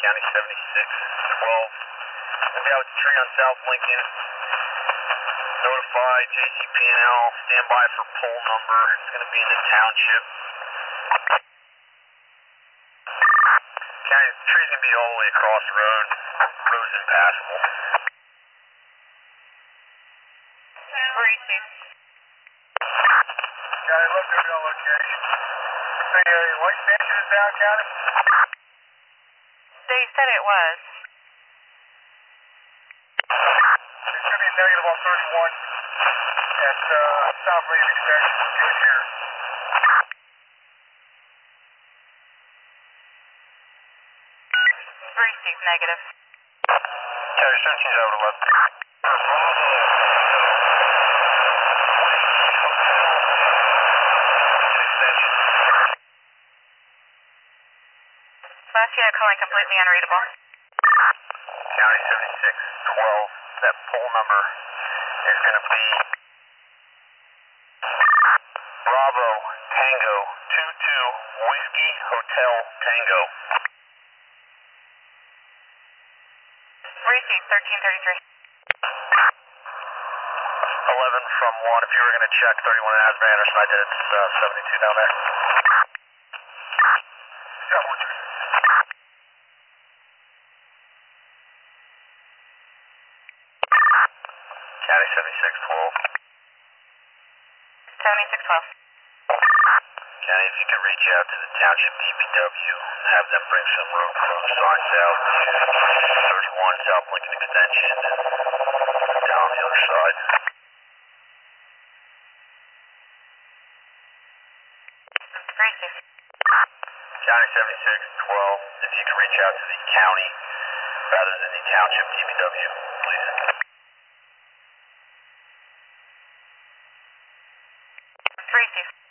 County 76, 12. Look out with the tree on South Lincoln. Notify JCP&L. Stand by for pole number. It's going to be in the township. County, the tree's going to be all the way across the road. Road's impassable. Where are you seeing? County, look at your location. The White Mansion is down, County? They said it was. It's going to be negative on 31 at South Lincoln Extension. Good here. Receive negative. County 17's over to left. Last unit calling completely unreadable. County 76, 12. That pole number is going to be Bravo Tango 22 Whiskey Hotel Tango. Receive 1333. 11 from 1. If you were going to check 31 Asbury Anderson, I did it's 72 down there. Yeah, County 76, 12. 7612. County, if you could reach out to the Township DPW and have them bring some road closed signs out to 31 South Lincoln Extension and down the other side. Receive. County 76, 12. If you could reach out to the county rather than the Township DPW, please. Receive.